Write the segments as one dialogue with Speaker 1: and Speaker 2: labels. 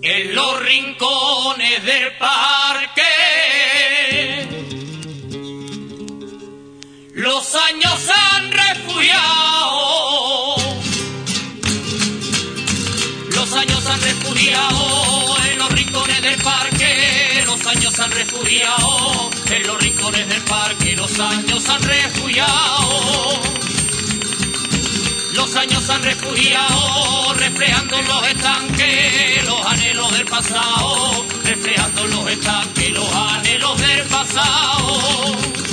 Speaker 1: en los rincones del parque. Los años han refugiado, los años han refugiado en los rincones del parque. Los años han refugiado en los rincones del parque. Los años han refugiado. Los años han refugiado, reflejando en los estanques los anhelos del pasado, reflejando en los estanques los anhelos del pasado.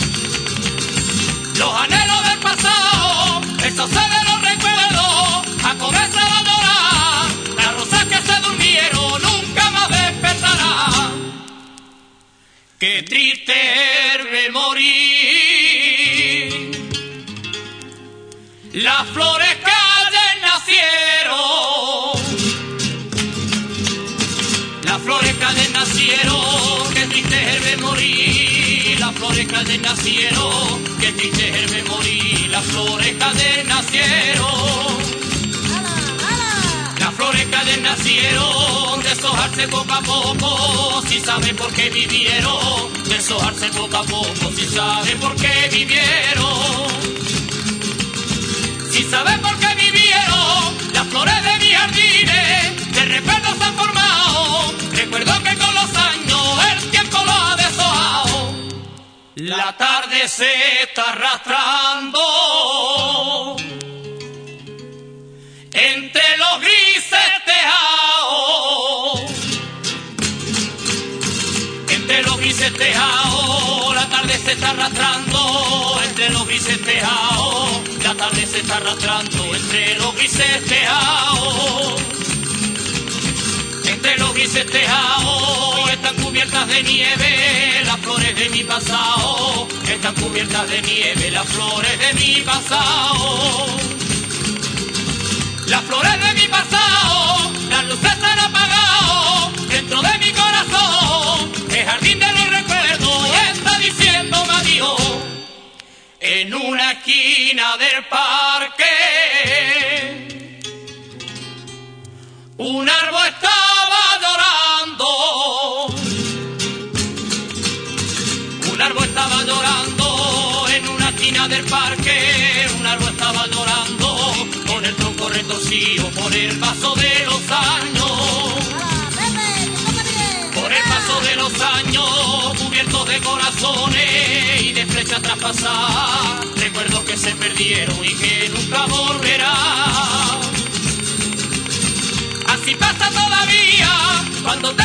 Speaker 1: Los anhelos del pasado, el sauce de los recuerdos, a comerse a adorar, las rosas que se durmieron nunca más despertarán. Qué triste es morir, las flores que ayer nacieron, las flores que ayer nacieron, qué triste es ver morir, las flores que ayer nacieron, qué triste es ver morir, las flores que ayer nacieron, las flores que ayer nacieron, deshojarse poco a poco, si saben por qué vivieron, deshojarse poco a poco, si saben por qué vivieron. Si saben por qué vivieron, las flores de mis jardines de recuerdos se han formado. Recuerdo que con los años el tiempo lo ha deshojado. La tarde se está arrastrando entre los grises tejados, entre los grises tejados. La tarde se está arrastrando entre los grises tejados. La tarde se está arrastrando entre los grises tejados. Entre los grises tejados están cubiertas de nieve las flores de mi pasado. Están cubiertas de nieve las flores de mi pasado. Las flores de mi pasado, las luces se han apagado dentro de mi corazón. El jardín de los recuerdos está diciéndome adiós. En una esquina del parque un árbol estaba llorando, un árbol estaba llorando en una esquina del parque, un árbol estaba llorando con el tronco retorcido por el paso de los años, por el paso de los años, cubiertos de corazones y de flechas traspasadas, recuerdos que se perdieron y que nunca volverán. Así pasa todavía cuando te